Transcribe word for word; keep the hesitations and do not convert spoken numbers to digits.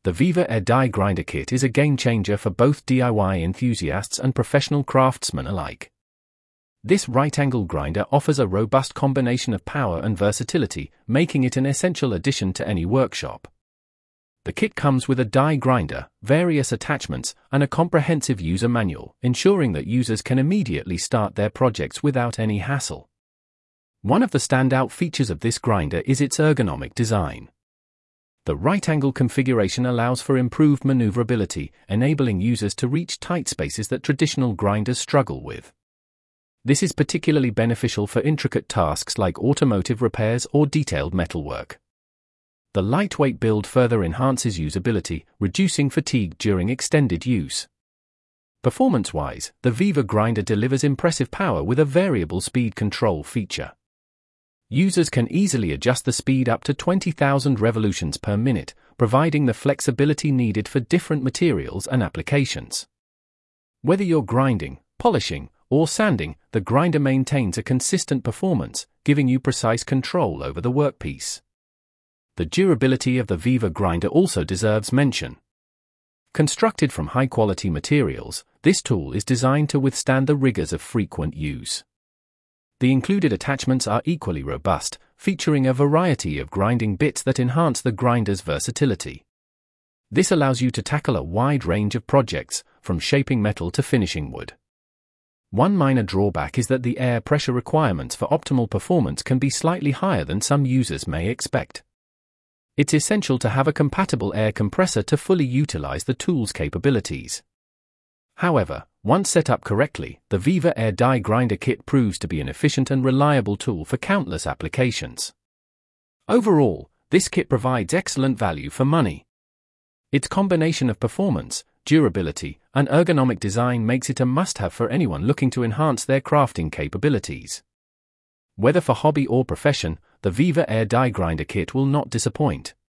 The Viva Air Die Grinder Kit is a game-changer for both D I Y enthusiasts and professional craftsmen alike. This right-angle grinder offers a robust combination of power and versatility, making it an essential addition to any workshop. The kit comes with a die grinder, various attachments, and a comprehensive user manual, ensuring that users can immediately start their projects without any hassle. One of the standout features of this grinder is its ergonomic design. The right-angle configuration allows for improved maneuverability, enabling users to reach tight spaces that traditional grinders struggle with. This is particularly beneficial for intricate tasks like automotive repairs or detailed metalwork. The lightweight build further enhances usability, reducing fatigue during extended use. Performance-wise, the Viva grinder delivers impressive power with a variable speed control feature. Users can easily adjust the speed up to twenty thousand revolutions per minute, providing the flexibility needed for different materials and applications. Whether you're grinding, polishing, or sanding, the grinder maintains a consistent performance, giving you precise control over the workpiece. The durability of the Viva grinder also deserves mention. Constructed from high-quality materials, this tool is designed to withstand the rigors of frequent use. The included attachments are equally robust, featuring a variety of grinding bits that enhance the grinder's versatility. This allows you to tackle a wide range of projects, from shaping metal to finishing wood. One minor drawback is that the air pressure requirements for optimal performance can be slightly higher than some users may expect. It's essential to have a compatible air compressor to fully utilize the tool's capabilities. However, once set up correctly, the Viva Air Die Grinder Kit proves to be an efficient and reliable tool for countless applications. Overall, this kit provides excellent value for money. Its combination of performance, durability, and ergonomic design makes it a must-have for anyone looking to enhance their crafting capabilities. Whether for hobby or profession, the Viva Air Die Grinder Kit will not disappoint.